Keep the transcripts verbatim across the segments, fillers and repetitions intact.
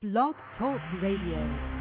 Blog Talk Radio.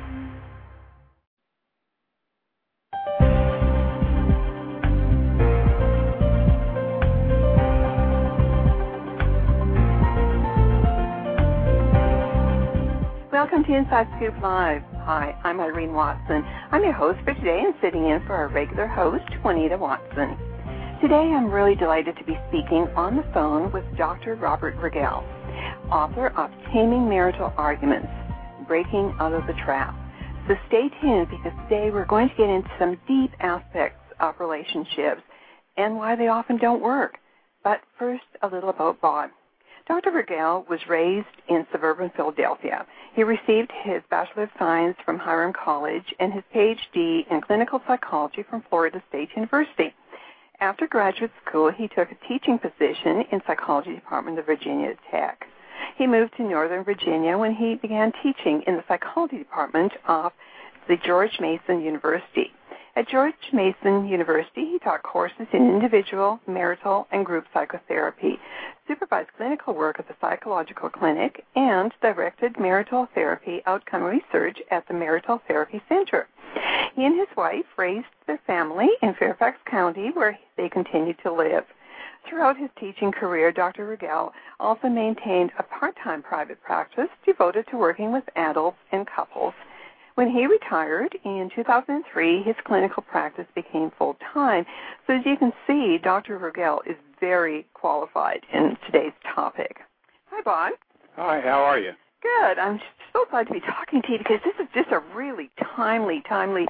Welcome to Inside Scoop Live. Hi, I'm Irene Watson. I'm your host for today and sitting in for our regular host, Juanita Watson. Today I'm really delighted to be speaking on the phone with Doctor Robert Vergel, author of Taming Marital Arguments, Breaking Out of the Trap. So stay tuned because today we're going to get into some deep aspects of relationships and why they often don't work. But first, a little about Bob. Doctor Vergel was raised in suburban Philadelphia. He received his Bachelor of Science from Hiram College and his P H D in Clinical Psychology from Florida State University. After graduate school, he took a teaching position in Psychology Department of Virginia Tech. He moved to Northern Virginia when he began teaching in the Psychology Department of the George Mason University. At George Mason University, he taught courses in individual, marital, and group psychotherapy, supervised clinical work at the Psychological Clinic, and directed marital therapy outcome research at the Marital Therapy Center. He and his wife raised their family in Fairfax County, where they continue to live. Throughout his teaching career, Doctor Vergel also maintained a part-time private practice devoted to working with adults and couples. When he retired in two thousand three, his clinical practice became full-time. So as you can see, Doctor Vergel is very qualified in today's topic. Hi, Bob. Hi, how are you? Good. I'm so glad to be talking to you because this is just a really timely, timely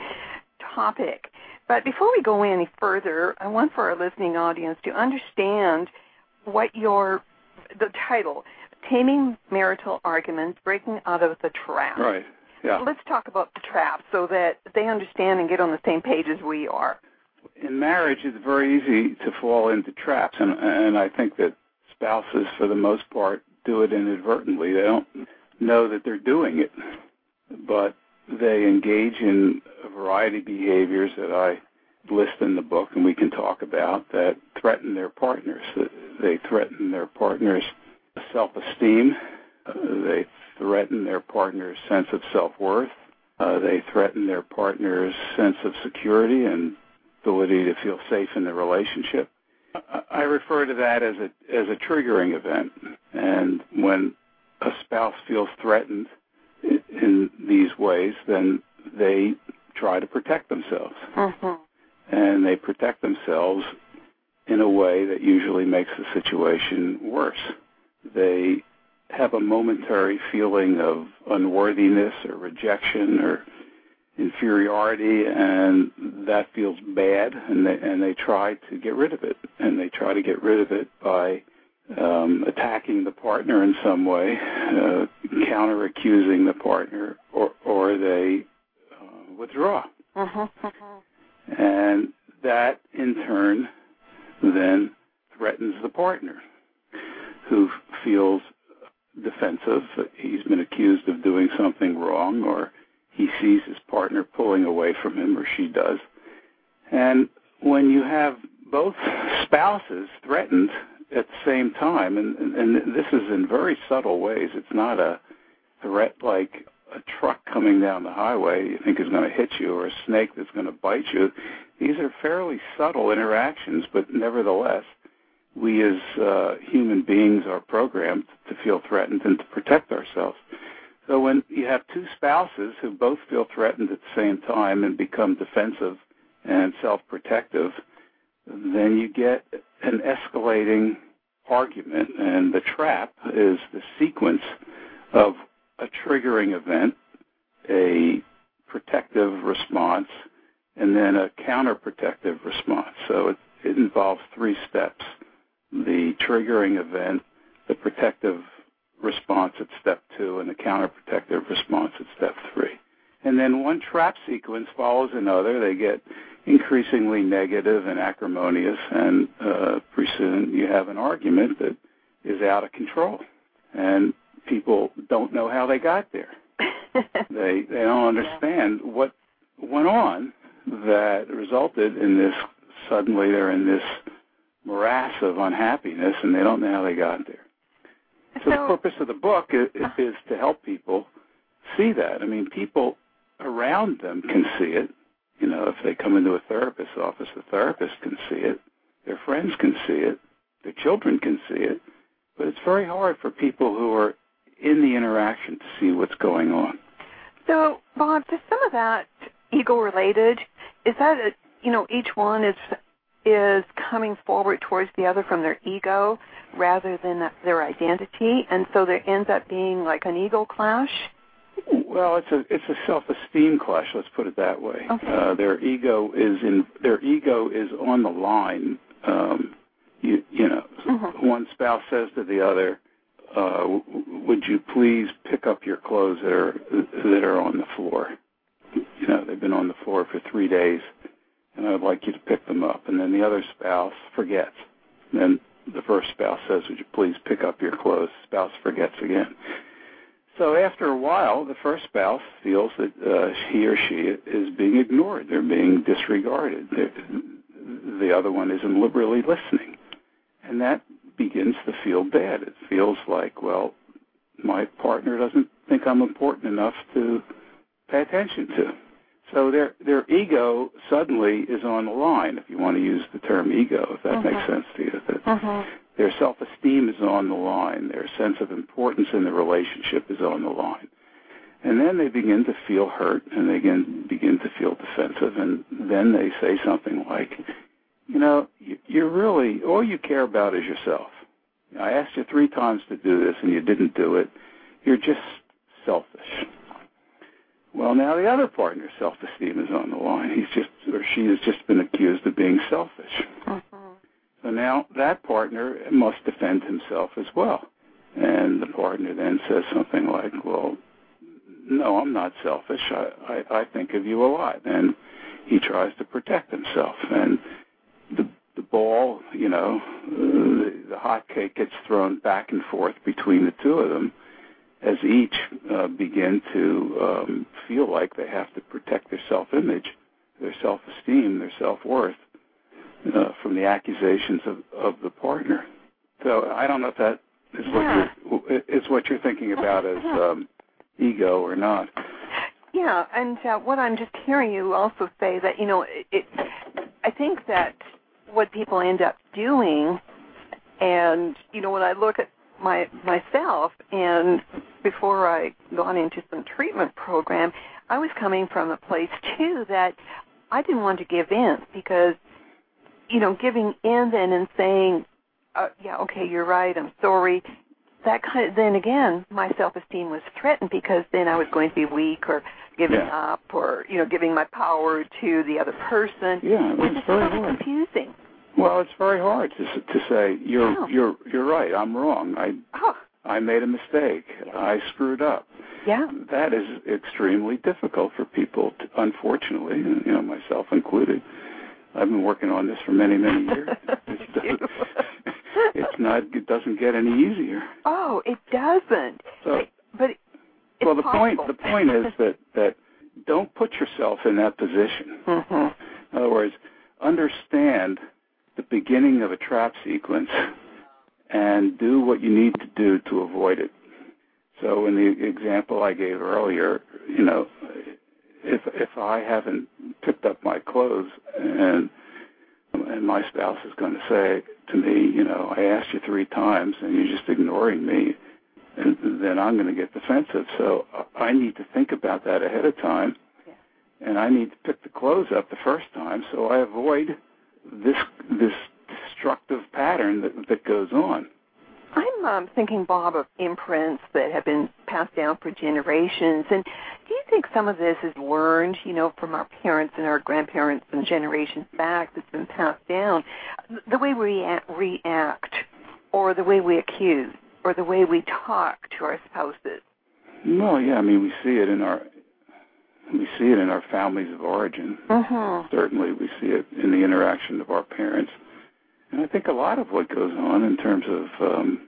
topic. But before we go any further, I want for our listening audience to understand what your, the title, Taming Marital Arguments, Breaking Out of the Trap. Right, yeah. Let's talk about the trap so that they understand and get on the same page as we are. In marriage, it's very easy to fall into traps, and, and I think that spouses, for the most part, do it inadvertently. They don't know that they're doing it, but they engage in a variety of behaviors that I list in the book and we can talk about that threaten their partners. They threaten their partners' self-esteem. Uh, they threaten their partner's sense of self-worth. Uh, they threaten their partner's sense of security and ability to feel safe in the relationship. I, I refer to that as a as a triggering event. And when a spouse feels threatened in these ways, then they try to protect themselves. Mm-hmm. And they protect themselves in a way that usually makes the situation worse. They have a momentary feeling of unworthiness or rejection or inferiority, and that feels bad, and they, and they try to get rid of it. And they try to get rid of it by Um, attacking the partner in some way, uh, counter-accusing the partner, or, or they uh, withdraw. Mm-hmm. And that, in turn, then threatens the partner, who feels defensive. He's been accused of doing something wrong, or he sees his partner pulling away from him, or she does. And when you have both spouses threatened at the same time, and, and, and this is in very subtle ways. It's not a threat like a truck coming down the highway you think is going to hit you, or a snake that's going to bite you. These are fairly subtle interactions, but nevertheless, we as uh, human beings are programmed to feel threatened and to protect ourselves. So when you have two spouses who both feel threatened at the same time and become defensive and self-protective, then you get an escalating argument, and the trap is the sequence of a triggering event, a protective response, and then a counterprotective response. So it, it involves three steps: the triggering event, the protective response at step two, and the counterprotective response at step three. And then one trap sequence follows another. They get increasingly negative and acrimonious, and uh, pretty soon you have an argument that is out of control. And people don't know how they got there. they they don't understand what went on that resulted in this. Suddenly they're in this morass of unhappiness, and they don't know how they got there. So, so the purpose of the book is, is to help people see that. I mean, people around them can see it. You know, if they come into a therapist's office, the therapist can see it. Their friends can see it. Their children can see it. But it's very hard for people who are in the interaction to see what's going on. So, Bob, is some of that ego-related? Is that, a, you know, each one is is coming forward towards the other from their ego rather than their identity, and so there ends up being like an ego clash? Well, it's a it's a self-esteem clash. Let's put it that way. Okay. Uh, their ego is in their ego is on the line. Um, you you know, mm-hmm. One spouse says to the other, uh, w- "Would you please pick up your clothes that are that are on the floor? You know, they've been on the floor for three days, and I'd like you to pick them up." And then the other spouse forgets. And then the first spouse says, "Would you please pick up your clothes?" Spouse forgets again. So after a while, the first spouse feels that uh, he or she is being ignored. They're being disregarded. They're, the other one isn't liberally listening. And that begins to feel bad. It feels like, well, my partner doesn't think I'm important enough to pay attention to. So their their ego suddenly is on the line, if you want to use the term ego, if that uh-huh. makes sense to you. That uh-huh. Their self-esteem is on the line. Their sense of importance in the relationship is on the line. And then they begin to feel hurt, and they begin, begin to feel defensive, and then they say something like, you know, you're really, all you care about is yourself. I asked you three times to do this, and you didn't do it. You're just selfish. Well, now the other partner's self-esteem is on the line. He's just, or she has just been accused of being selfish. Uh-huh. So now that partner must defend himself as well. And the partner then says something like, well, no, I'm not selfish. I, I, I think of you a lot. And he tries to protect himself. And the, the ball, you know, the, the hot cake gets thrown back and forth between the two of them as each uh, begin to um, feel like they have to protect their self-image, their self-esteem, their self-worth, Uh, from the accusations of, of the partner. So I don't know if that is yeah. what you're, is what you're thinking about as um, ego or not. Yeah, and uh, what I'm just hearing you also say that, you know, it, it, I think that what people end up doing, and, you know, when I look at my myself, and before I gone into some treatment program, I was coming from a place, too, that I didn't want to give in because you know, giving in then and saying, uh, yeah, okay, you're right, I'm sorry, that kind of, then again, my self-esteem was threatened because then I was going to be weak or giving yeah. up or, you know, giving my power to the other person. Yeah, it was it's very so hard. confusing. Well, it's very hard to to say, you're oh. you're you're right, I'm wrong, I oh. I made a mistake, yeah. I screwed up. Yeah. That is extremely difficult for people, to, unfortunately, you know, myself included. I've been working on this for many, many years. It's, it's not. It doesn't get any easier. Oh, it doesn't. So, but, but it's well, the possible. point. The point is that that don't put yourself in that position. Mm-hmm. In other words, understand the beginning of a trap sequence and do what you need to do to avoid it. So, in the example I gave earlier, you know. If if I haven't picked up my clothes and and my spouse is going to say to me, you know, I asked you three times and you're just ignoring me, and then I'm going to get defensive. So I need to think about that ahead of time, yeah. and I need to pick the clothes up the first time so I avoid this this destructive pattern that that goes on. I'm um, thinking, Bob, of imprints that have been passed down for generations. And do you think some of this is learned, you know, from our parents and our grandparents and generations back that's been passed down? The way we react or the way we accuse or the way we talk to our spouses? Well, yeah, I mean, we see it in our we see it in our families of origin. Mm-hmm. Certainly we see it in the interaction of our parents. And I think a lot of what goes on in terms of um,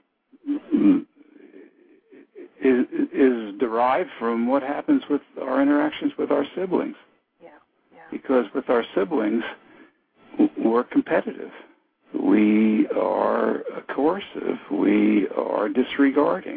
is, is derived from what happens with our interactions with our siblings. Yeah, yeah. Because with our siblings, we're competitive. We are coercive. We are disregarding.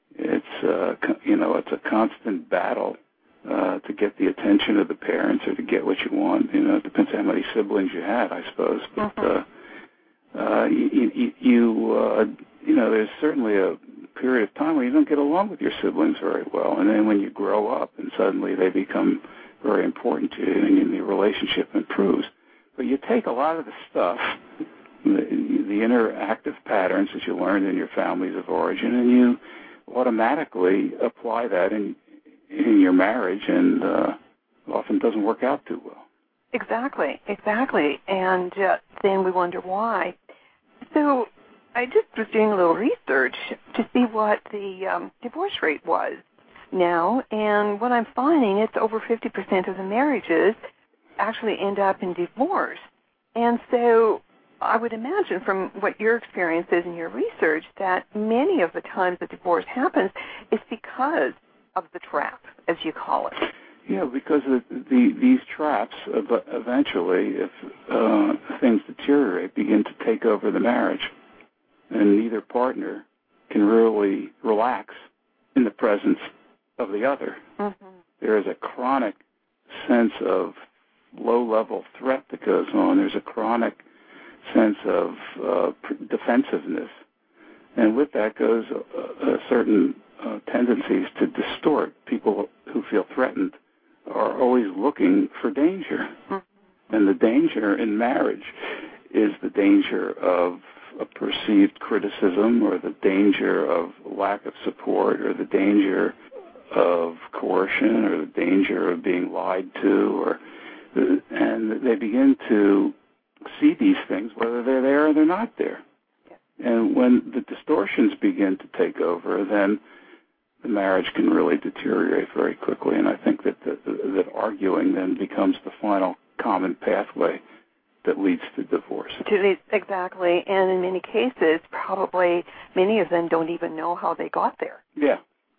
It's uh, you know it's a constant battle uh, to get the attention of the parents or to get what you want. You know, it depends how many siblings you had, I suppose. But mm-hmm. uh, uh, you you you, uh, you know, there's certainly a period of time where you don't get along with your siblings very well, and then when you grow up and suddenly they become very important to you, and the relationship improves. But you take a lot of the stuff, the, the interactive patterns that you learned in your families of origin, and you automatically apply that in in your marriage, and uh, often doesn't work out too well. Exactly, exactly. And uh, then we wonder why. So I just was doing a little research to see what the um, divorce rate was now, and what I'm finding, it's over fifty percent of the marriages actually end up in divorce. And so I would imagine from what your experience is in your research that many of the times that divorce happens is because of the trap, as you call it. Yeah, because the, the, these traps eventually, if uh, things deteriorate, begin to take over the marriage, and neither partner can really relax in the presence of the other. Mm-hmm. There is a chronic sense of low-level threat that goes on. There's a chronic sense of uh, defensiveness, and with that goes a, a certain uh, tendencies to distort. People who feel threatened are always looking for danger, mm-hmm. and the danger in marriage is the danger of a perceived criticism, or the danger of lack of support, or the danger of coercion, or the danger of being lied to, or and they begin to see these things, whether they're there or they're not there. Yeah. And when the distortions begin to take over, then the marriage can really deteriorate very quickly. And I think that the, that arguing then becomes the final common pathway that leads to divorce. Exactly. And in many cases, probably many of them don't even know how they got there. Yeah.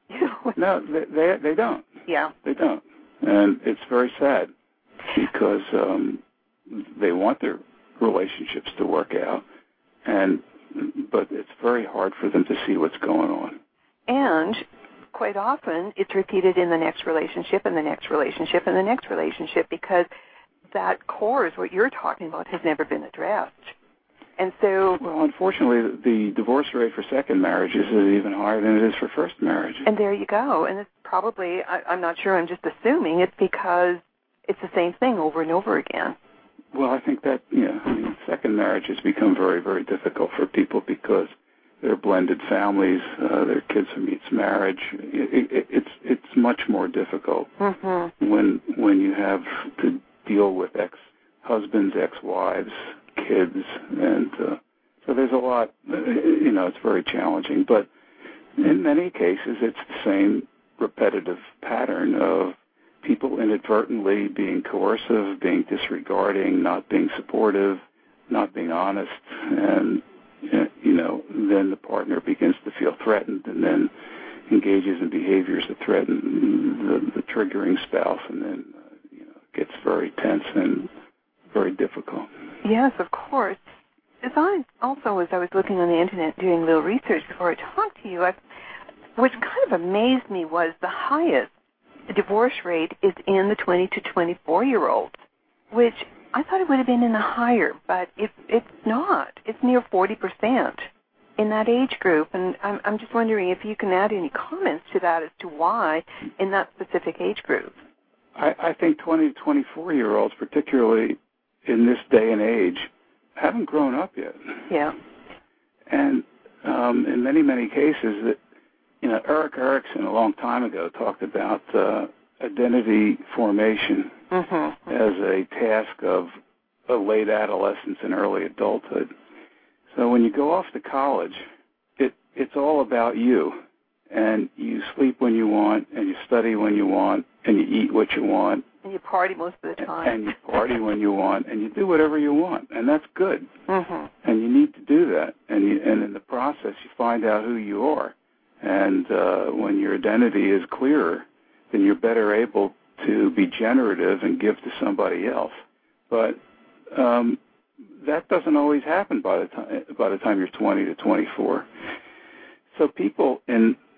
No, they, they they don't. Yeah. They don't. And it's very sad because um, they want their relationships to work out, and but it's very hard for them to see what's going on. And quite often it's repeated in the next relationship and the next relationship and the next relationship because that core is what you're talking about has never been addressed. And so, well, unfortunately, the divorce rate for second marriages is even higher than it is for first marriages. And there you go. And it's probably, I, I'm not sure, I'm just assuming it's because it's the same thing over and over again. Well, I think that, yeah, I mean, second marriages become very, very difficult for people because they're blended families, uh, their kids meets marriage. It, it, it's it's much more difficult mm-hmm. when when you have to deal with ex-husbands, ex-wives, kids, and uh, so there's a lot, you know, it's very challenging. But in many cases, it's the same repetitive pattern of people inadvertently being coercive, being disregarding, not being supportive, not being honest, and, you know, then the partner begins to feel threatened and then engages in behaviors that threaten the, the triggering spouse, and then, uh, you know, it gets very tense and very difficult. Yes, of course. As I also, as I was looking on the Internet doing a little research before I talked to you, I, what kind of amazed me was the highest divorce rate is in the twenty to twenty-four-year-olds, which I thought it would have been in the higher, but it, it's not. It's near forty percent in that age group, and I'm, I'm just wondering if you can add any comments to that as to why in that specific age group. I, I think twenty to twenty-four-year-olds, particularly in this day and age, haven't grown up yet. Yeah. And um, in many, many cases, that you know, Erik Erikson a long time ago talked about uh, identity formation mm-hmm. as a task of a late adolescence and early adulthood. So when you go off to college, it it's all about you. And you sleep when you want, and you study when you want, and you eat what you want. And you party most of the time. And you party when you want, and you do whatever you want, and that's good. Mm-hmm. And you need to do that. And you, and in the process, you find out who you are. And uh, when your identity is clearer, then you're better able to be generative and give to somebody else. But um, that doesn't always happen by the time by the time you're twenty to twenty-four. So people in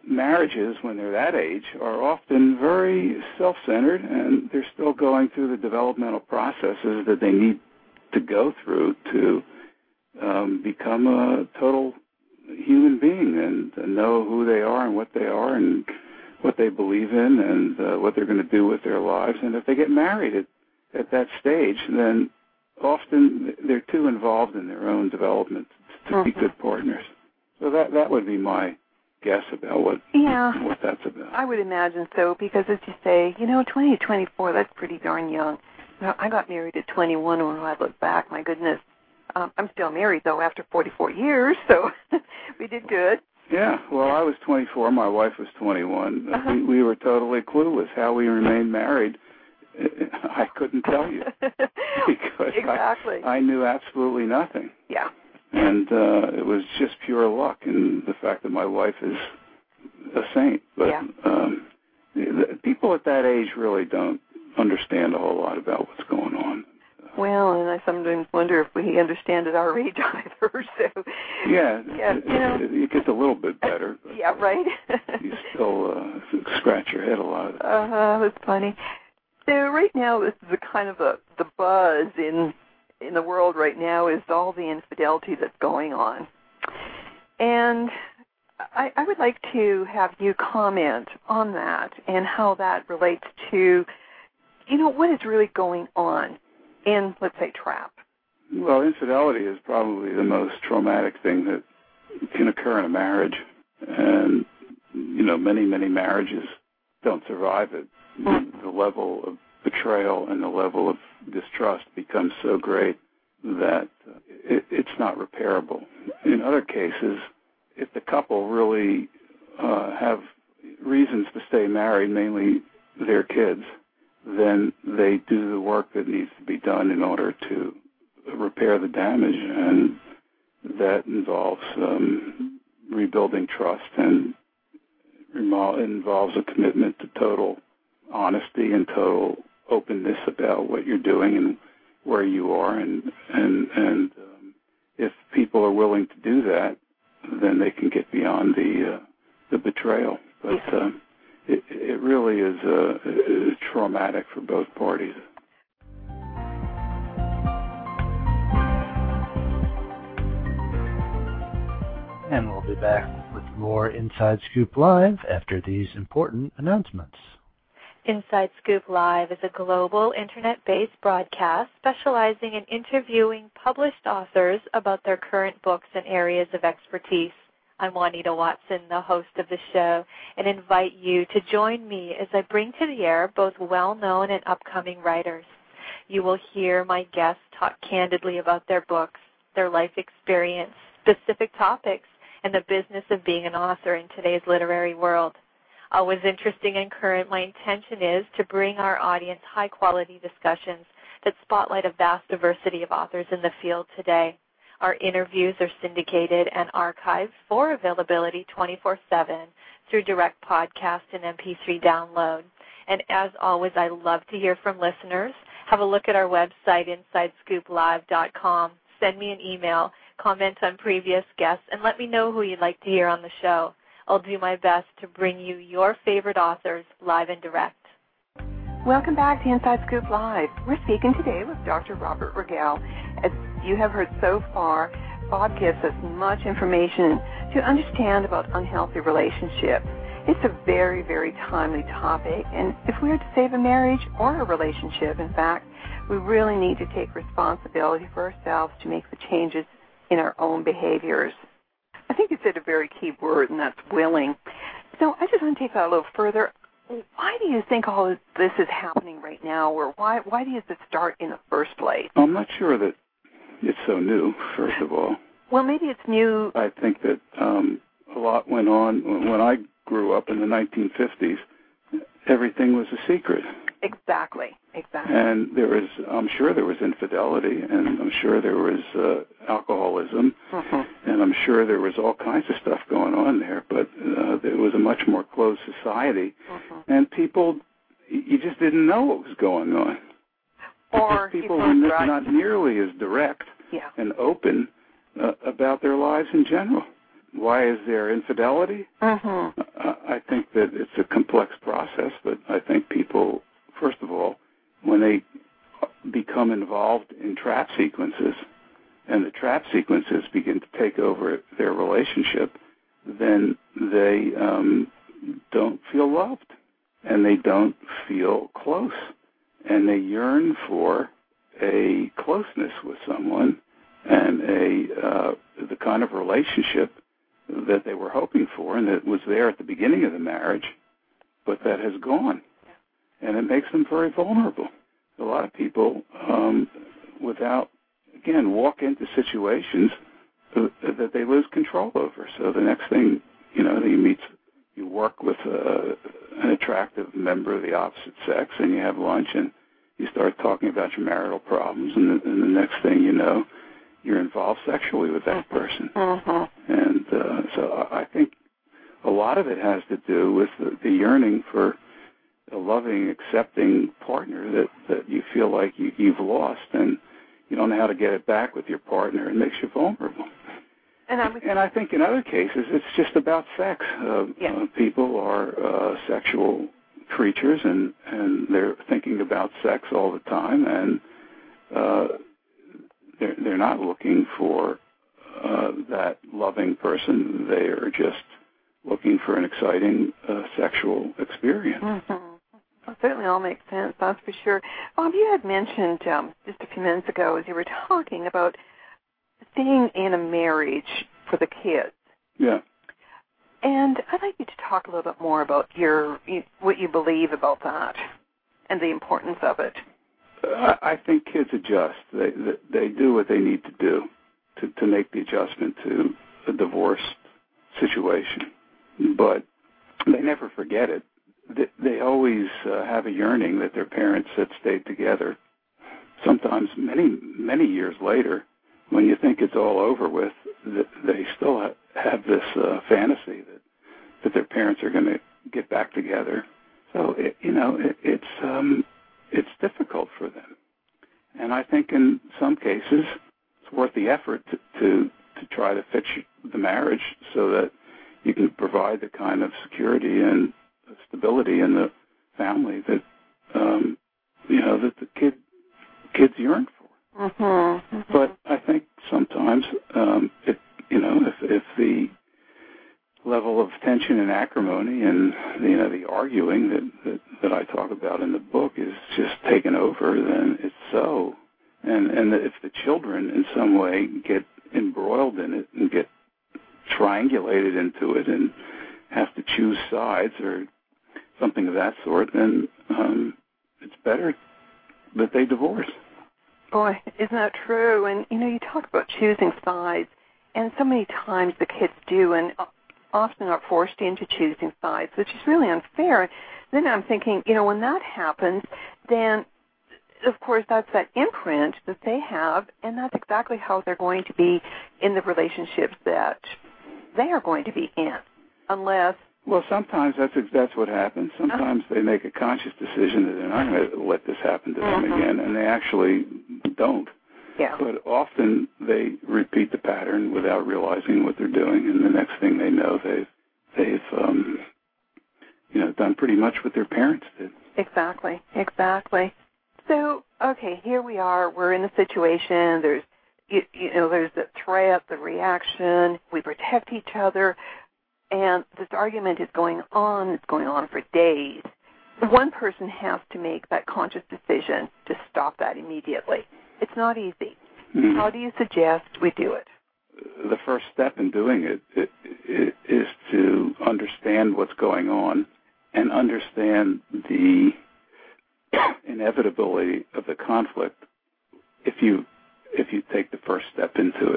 marriages, when they're that age, are often very self-centered, and they're still going through the developmental processes that they need to go through to um, become a total human being and, and know who they are and what they are and what they believe in and uh, what they're going to do with their lives. And if they get married at, at that stage, then often they're too involved in their own development to mm-hmm. be good partners. So that that would be my guess about what yeah, what that's about. I would imagine so, because as you say, you know, twenty to twenty-four, that's pretty darn young. You know, I got married at twenty-one, and when I look back, my goodness, um, I'm still married, though, after forty-four years, so we did good. Yeah, well, I was twenty-four, my wife was twenty-one. Uh-huh. We, we were totally clueless how we remained married. I couldn't tell you because exactly. I, I knew absolutely nothing. Yeah. And uh, it was just pure luck in the fact that my wife is a saint. But yeah. um, the, people at that age really don't understand a whole lot about what's going on. Well, and I sometimes wonder if we understand at our age either. So yeah, yeah, it, you know, it, it gets a little bit better. But yeah, right. You still uh, scratch your head a lot. Uh huh. That's funny. So right now, this is a kind of a the buzz in in the world right now is all the infidelity that's going on, and I, I would like to have you comment on that and how that relates to, you know, what is really going on in, let's say, trap. Well, infidelity is probably the most traumatic thing that can occur in a marriage, and you know, many many marriages don't survive it. The level of betrayal and the level of distrust becomes so great that it, it's not repairable. In other cases, if the couple really uh, have reasons to stay married, mainly their kids, then they do the work that needs to be done in order to repair the damage, and that involves um, rebuilding trust and involves a commitment to total honesty and total openness about what you're doing and where you are, and and and um, if people are willing to do that, then they can get beyond the uh, the betrayal. But um, it, it really is uh, traumatic for both parties. And we'll be back with more Inside Scoop Live after these important announcements. Inside Scoop Live is a global internet-based broadcast specializing in interviewing published authors about their current books and areas of expertise. I'm Juanita Watson, the host of the show, and invite you to join me as I bring to the air both well-known and upcoming writers. You will hear my guests talk candidly about their books, their life experience, specific topics, and the business of being an author in today's literary world. Always interesting and current, my intention is to bring our audience high-quality discussions that spotlight a vast diversity of authors in the field today. Our interviews are syndicated and archived for availability twenty-four seven through direct podcast and M P three download. And as always, I love to hear from listeners. Have a look at our website, inside scoop live dot com. Send me an email, comment on previous guests, and let me know who you'd like to hear on the show. I'll do my best to bring you your favorite authors live and direct. Welcome back to Inside Scoop Live. We're speaking today with Doctor Robert Regel. As you have heard so far, Bob gives us much information to understand about unhealthy relationships. It's a very, very timely topic, and if we are to save a marriage or a relationship, in fact, we really need to take responsibility for ourselves to make the changes in our own behaviors. I think you said a very key word, and that's willing. So I just want to take that a little further. Why do you think all of this is happening right now, or why why does it start in the first place? I'm not sure that it's so new, first of all. Well, maybe it's new. I think that um, a lot went on. When I grew up in the nineteen fifties, everything was a secret. Exactly, exactly. And there was, I'm sure there was infidelity, and I'm sure there was uh, alcoholism, mm-hmm. and I'm sure there was all kinds of stuff going on there, but uh, it was a much more closed society, mm-hmm. and people, you just didn't know what was going on. Or people were n- not nearly as direct yeah. and open uh, about their lives in general. why is there infidelity? Mm-hmm. Uh, I think that it's a complex process, but I think people, first of all, when they become involved in trap sequences, and the trap sequences begin to take over their relationship, then they um, don't feel loved, and they don't feel close, and they yearn for a closeness with someone and a uh, the kind of relationship that they were hoping for and that was there at the beginning of the marriage, but that has gone, and it makes them very vulnerable. A lot of people, um, without, again, walk into situations that they lose control over. So the next thing, you know, you meet, you work with a, an attractive member of the opposite sex, and you have lunch, and you start talking about your marital problems, and the, and the next thing you know, you're involved sexually with that person. Mm-hmm. And uh, so I think a lot of it has to do with the, the yearning for a loving, accepting partner that, that you feel like you, you've lost, and you don't know how to get it back with your partner. It makes you vulnerable. And I, would, and I think in other cases, it's just about sex. Uh, yeah. uh, people are uh, sexual creatures, and, and they're thinking about sex all the time, and uh, they're, they're not looking for uh, that loving person. They are just looking for an exciting uh, sexual experience. Mm-hmm. Well, certainly all makes sense, that's for sure. Bob, you had mentioned um, just a few minutes ago as you were talking about staying in a marriage for the kids. Yeah. And I'd like you to talk a little bit more about your what you believe about that and the importance of it. I, I think kids adjust. They, they they do what they need to do to, to make the adjustment to a divorce situation. But they never forget it. They, they always uh, have a yearning that their parents had stayed together. Sometimes many, many years later, when you think it's all over with, they still have this uh, fantasy that, that their parents are going to get back together. So, it, you know, it, it's um, it's difficult for them. And I think in some cases it's worth the effort to, to, to try to fix the marriage so that you can provide the kind of security and stability in the family that, um, you know, that the kid kids yearn for. Mm-hmm. Mm-hmm. But I think sometimes, um, it, you know, if, if the level of tension and acrimony and, you know, the arguing that, that, that I talk about in the book is just taken over, then it's so. And, and if the children in some way get embroiled in it and get triangulated into it and have to choose sides or something of that sort, then um, it's better that they divorce. Boy, isn't that true? And, you know, you talk about choosing sides, and so many times the kids do, and often are forced into choosing sides, which is really unfair. Then I'm thinking, you know, when that happens, then, of course, that's that imprint that they have, and that's exactly how they're going to be in the relationships that they are going to be in, unless... Well, sometimes that's that's what happens. Sometimes they make a conscious decision that they're not going to let this happen to them mm-hmm. again, and they actually don't. Yeah. But often they repeat the pattern without realizing what they're doing, and the next thing they know, they've they've um, you know done pretty much what their parents did. Exactly. Exactly. So, okay, here we are. We're in a situation. There's you, you know there's the threat, the reaction. We protect each other. And this argument is going on, it's going on for days. One person has to make that conscious decision to stop that immediately. It's not easy. Mm-hmm. How do you suggest we do it? The first step in doing it, it, it is to understand what's going on and understand the inevitability of the conflict if you if you take the first step into it.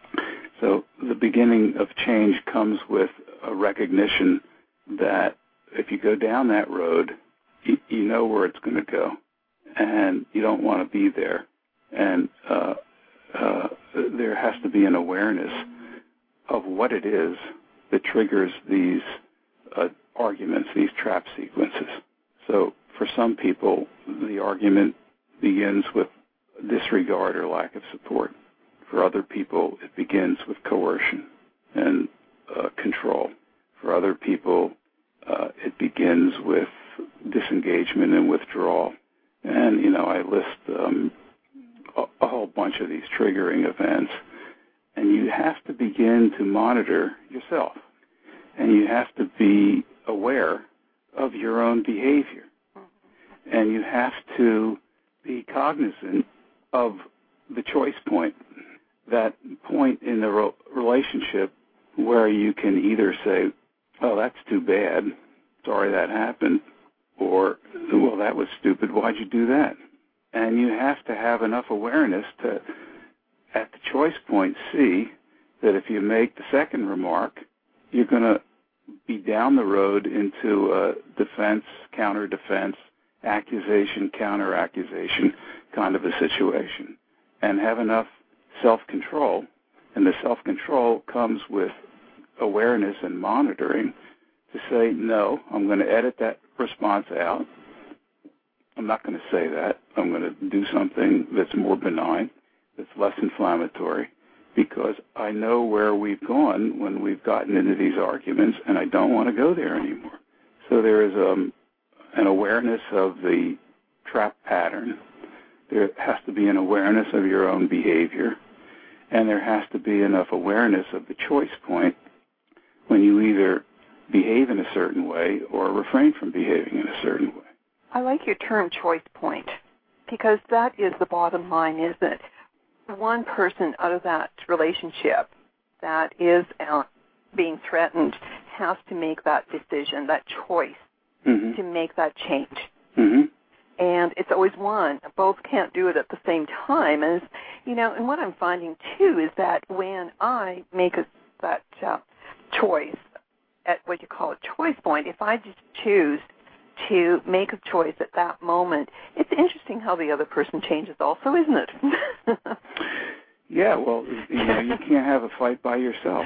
So the beginning of change comes with a recognition that if you go down that road, you, you know where it's going to go, and you don't want to be there. And uh, uh, there has to be an awareness of what it is that triggers these uh, arguments, these trap sequences. So for some people, the argument begins with disregard or lack of support. For other people, it begins with coercion. And uh, control. For other people, uh, it begins with disengagement and withdrawal. And, you know, I list um, a, a whole bunch of these triggering events. And you have to begin to monitor yourself. And you have to be aware of your own behavior. And you have to be cognizant of the choice point, that point in the re- relationship where you can either say, oh, that's too bad, sorry that happened, or, well, that was stupid, why'd you do that? And you have to have enough awareness to, at the choice point, see that if you make the second remark, you're going to be down the road into a defense, counter-defense, accusation, counter-accusation kind of a situation, and have enough self-control. And the self-control comes with awareness and monitoring to say, no, I'm going to edit that response out. I'm not going to say that. I'm going to do something that's more benign, that's less inflammatory, because I know where we've gone when we've gotten into these arguments, and I don't want to go there anymore. So there is um, an awareness of the trap pattern. There has to be an awareness of your own behavior, and there has to be enough awareness of the choice point when you either behave in a certain way or refrain from behaving in a certain way. I like your term choice point, because that is the bottom line, isn't it? One person out of that relationship that is uh, being threatened has to make that decision, that choice, mm-hmm. to make that change. Mm-hmm. And it's always one. Both can't do it at the same time. And, you know, and what I'm finding, too, is that when I make a, that uh, choice, at what you call a choice point, if I just choose to make a choice at that moment, it's interesting how the other person changes also, isn't it? Yeah, well, you know, you can't have a fight by yourself.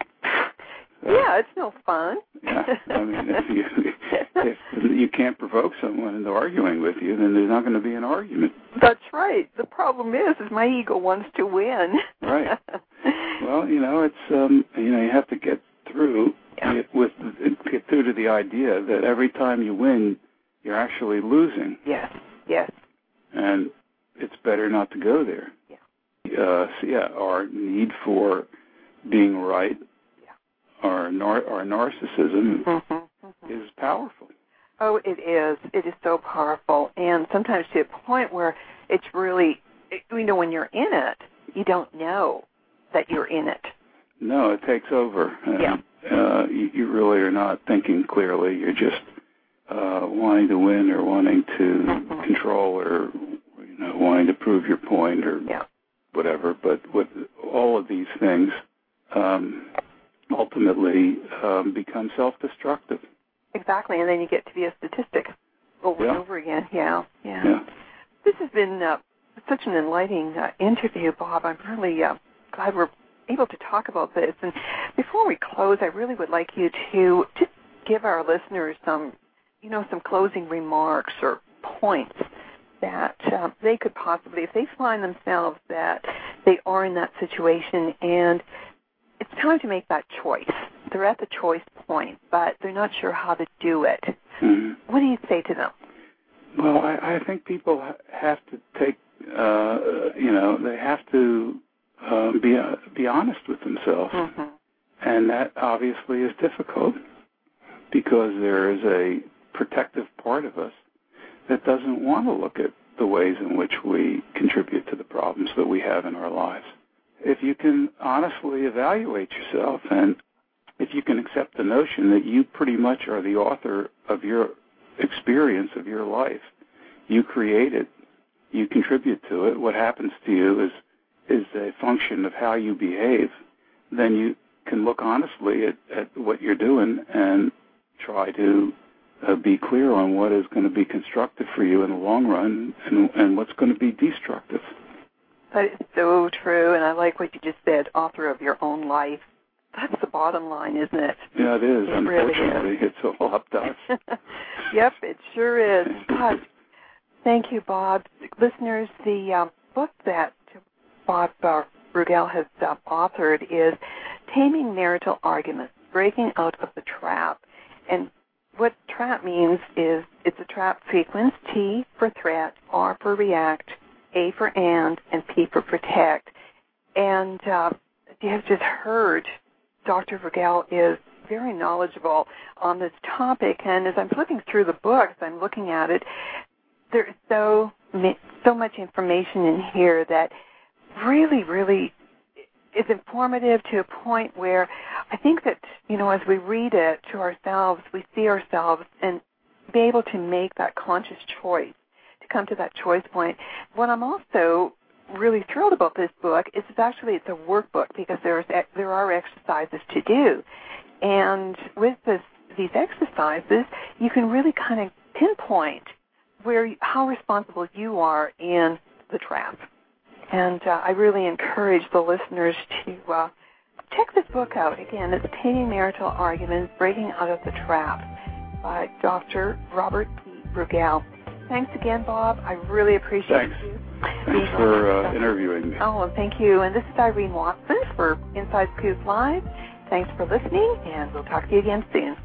So, yeah, it's no fun. Yeah, I mean, if you if you can't provoke someone into arguing with you, then there's not going to be an argument. That's right. The problem is, is my ego wants to win. Right. Well, you know, it's um, you know, you have to get through yeah. with get through to the idea that every time you win, you're actually losing. Yes. Yes. And it's better not to go there. Yeah. Uh, so yeah, our need for being right. Our, nar- our narcissism mm-hmm, mm-hmm. is powerful. Oh, it is. It is so powerful. And sometimes to a point where it's really, you know, when you're in it, you don't know that you're in it. No, it takes over. Yeah. Uh, you, you really are not thinking clearly. You're just uh, wanting to win or wanting to mm-hmm. control or, you know, wanting to prove your point or yeah. whatever. But with all of these things, um, ultimately um, become self-destructive. Exactly, and then you get to be a statistic over yeah. and over again. Yeah, yeah. yeah. This has been uh, such an enlightening uh, interview, Bob. I'm really uh, glad we're able to talk about this. And before we close, I really would like you to just give our listeners some, you know, some closing remarks or points that uh, they could possibly, if they find themselves that they are in that situation and it's time to make that choice. They're at the choice point, but they're not sure how to do it. Mm-hmm. What do you say to them? Well, I, I think people ha- have to take, uh, you know, they have to uh, be uh, be honest with themselves. Mm-hmm. And that obviously is difficult because there is a protective part of us that doesn't want to look at the ways in which we contribute to the problems that we have in our lives. If you can honestly evaluate yourself and if you can accept the notion that you pretty much are the author of your experience of your life, you create it, you contribute to it, what happens to you is is a function of how you behave, then you can look honestly at, at what you're doing and try to uh, be clear on what is going to be constructive for you in the long run and, and what's going to be destructive. That is so true, and I like what you just said, author of your own life. That's the bottom line, isn't it? Yeah, it is. It Unfortunately, really is. It's all up to us. Yep, it sure is. God, thank you, Bob. Listeners, the uh, book that Bob uh, Bruegel has uh, authored is Taming Marital Arguments, Breaking Out of the Trap. And what trap means is it's a trap sequence, T for threat, R for react, A for and, and P for protect. And uh, you have just heard Doctor Vergel is very knowledgeable on this topic. And as I'm flipping through the books, I'm looking at it, there's so, so much information in here that really, really is informative to a point where I think that, you know, as we read it to ourselves, we see ourselves and be able to make that conscious choice, to come to that choice point. What I'm also really thrilled about this book is it's actually it's a workbook because there's there are exercises to do. And with this, these exercises, you can really kind of pinpoint where how responsible you are in the trap. And uh, I really encourage the listeners to uh, check this book out. Again, it's Taming Marital Arguments, Breaking Out of the Trap by Doctor Robert P. Vergel. Thanks again, Bob. I really appreciate Thanks. you. Thanks for uh, interviewing me. Oh, and thank you. And this is Irene Watson for Inside Scoop Live. Thanks for listening, and we'll talk to you again soon.